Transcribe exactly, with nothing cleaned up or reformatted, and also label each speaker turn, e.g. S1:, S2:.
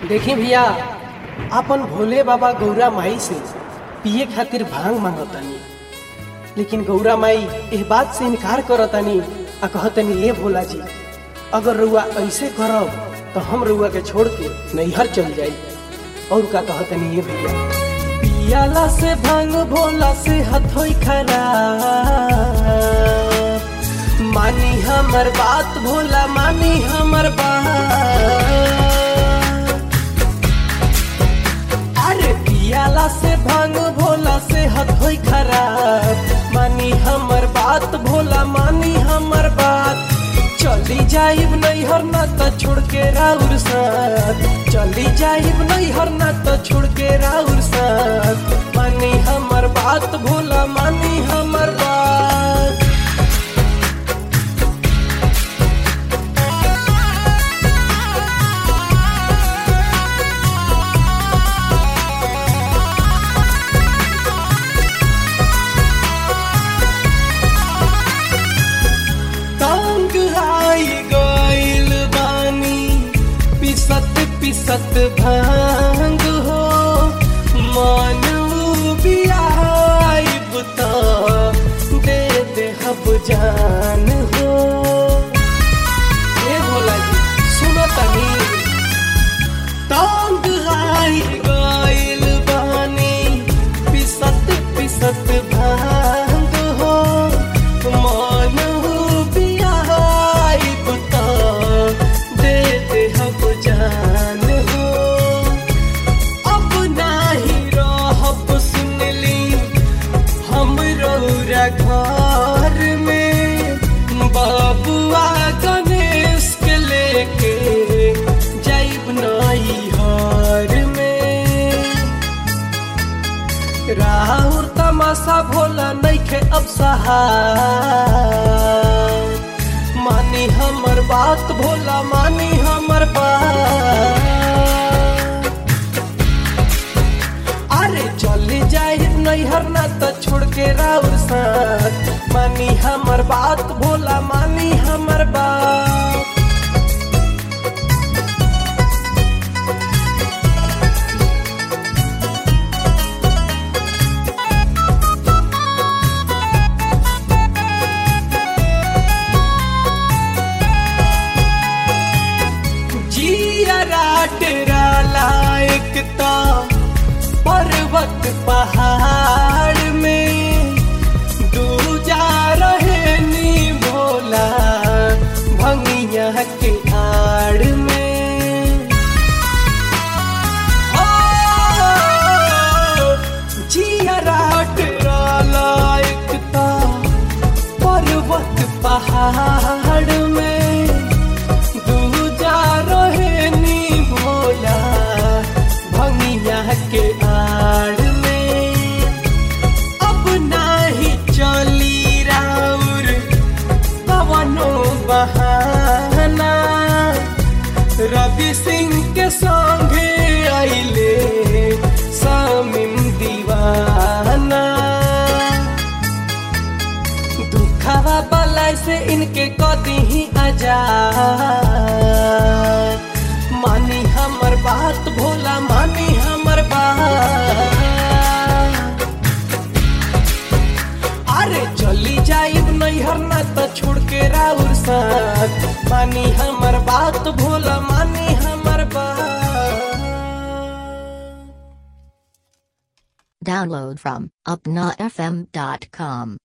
S1: देखी भैया, अपन भोले बाबा गौरा माई से पिए खातिर भांग मांगतानी, लेकिन गौरा माई इस बात से इनकार करतानी आ कहतनी, ले भोला जी, अगर रुआ ऐसे करब तो हम रुआ के छोड़ के नैहर चल जाई। और का कहतनी, ये भैया पियाला से भांग भोला से हथोई खराब, मानी हमर बात भोला, मानी हमर बात। अरे पियाला से भांग भोला से हथोई खराब, मानी हमर बात भोला, मानी हमर बात। चली जाइब नैहर ना तो छोड़ के राउर साथ, चली जाइब नैहर ना तो छोड़ के राउर साथ। मानी हमर बात भोला, मानी हमर बात। पिसत भांग हो मानू बियाइब तो दे दे हब जान हो। ए भोला जी सुनो तनी, तांग आई गइल बानी पिसत पिसत भांग हो मानू बियाइब तो दे दे हब जान। घर में बाबुआ गणेश के लेके जाइब नैहर में। राहुल तमाशा भोला नइखे अब सहाय, मानी हमर बात भोला, मानी हमर बात। अरे चली जाए नैहर ना तो छोड़ के राउर साथ, मानी हमर बात भोला, मानी हमर बात। जिया डेरा लायक ता पर्वत पहाड़ में दूजा रहे नी भोला भंगिया के आड़ में। जिया डेरा लायक ता पर्वत पहाड़ में दूजा रहे नी भोला भंगिया के आड़ में। अब नाही चली राउर कवनो बहाना, रवि सिंह के संगे आइले सामिम दीवाना। दुखवा बलाई से इनके कदी ही आजाद, मानी हमर बात भोला, मानी हमर बात। अरे चली जाइब नैहर ना तो छोड़ के राउर साथ, मानी हमर बात भोला, मानी हमर बात।
S2: Download from upna f m dot com.